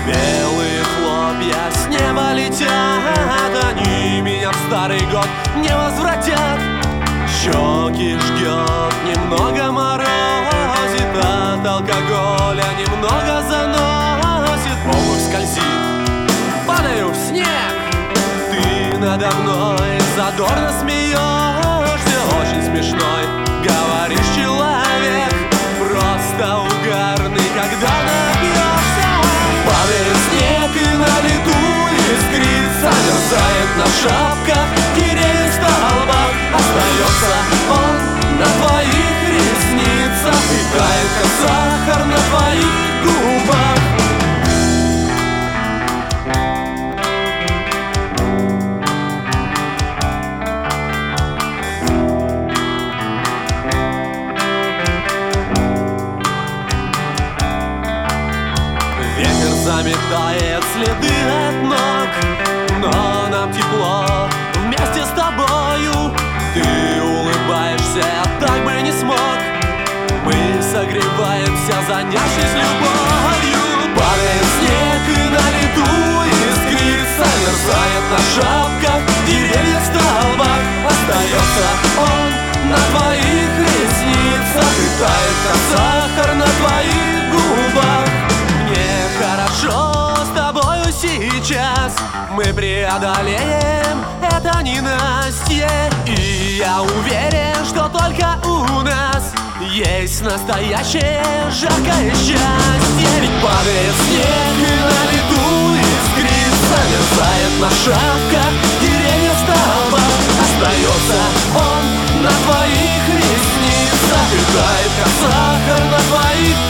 Белые хлопья с неба летят, они меня в старый год не возвратят. Щеки жгет, немного морозит, от алкоголя немного заносит. Обувь скользит, падаю в снег, ты надо мной задорно смеешься. Очень смешной, говоришь, человек, просто угарный, когда напьешься. Падает снег и на лету искрится, мерзает на шапках деревьев в столбах. Остается он на твоих ресницах и тает, как сахар на твоих губах. Ветер заметает следы от ног, но нам тепло вместе с тобою. Ты улыбаешься, я так бы не смог. Мы согреваемся, занявшись любовью. Падает снег и на лету искрится, мерзает на шапках деревьев в столбах. Остается он на твоих ресницах и тает, как сахар на твоих губах. Мне хорошо с тобою сейчас, мы преодолеем это ненастье. И я уверен, что только у нас есть настоящее жаркое счастье. Ведь падает снег и на лету искрится, мерзает на шапках деревьев в столбах. Остается он на твоих ресницах и тает, как сахар на твоих